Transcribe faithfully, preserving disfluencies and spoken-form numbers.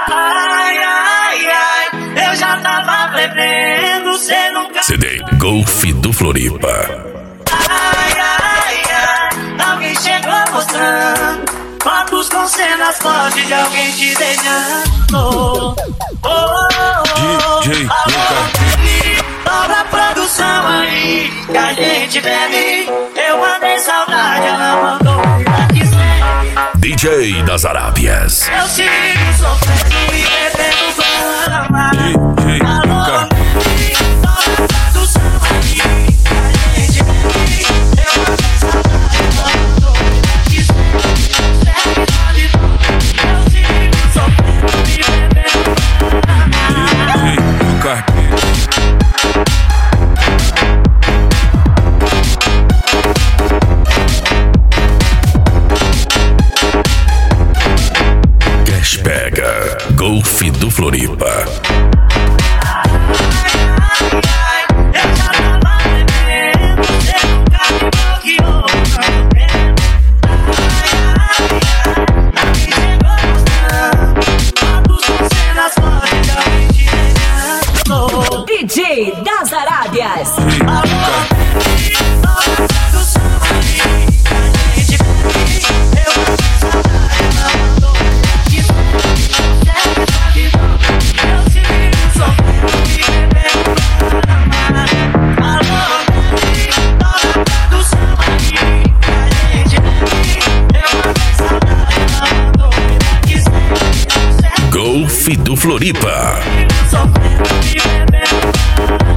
Ai, ai, ai, eu já tava bebendo, cê nunca... C D Golf do Floripa. Ai, ai, ai, alguém chegou mostrando fotos com cenas fortes de alguém te beijando. Oh, oh, oh, D J Luca, dobra a produção aí que a gente bebe. Eu mandei saudade, ela mandou aqui sempre. D J das Arábias. Eu sigo sofrendo e bebendo Guaraná. D J Luca. Dobra a produção aí que a gente bebe. Eu mandei saudade, ela mandou aqui sempre. Eu sigo sofrendo e bebendo Guaraná. D J Luca. Cash Pega Golf do Floripa. Eu já tava bebendo, cê nunca me bloqueou. Aqui chegou mostrando fotos com cenas fortes de alguém te beijando. D J das Arábias. Golf do Floripa. Sofrendo e bebendo.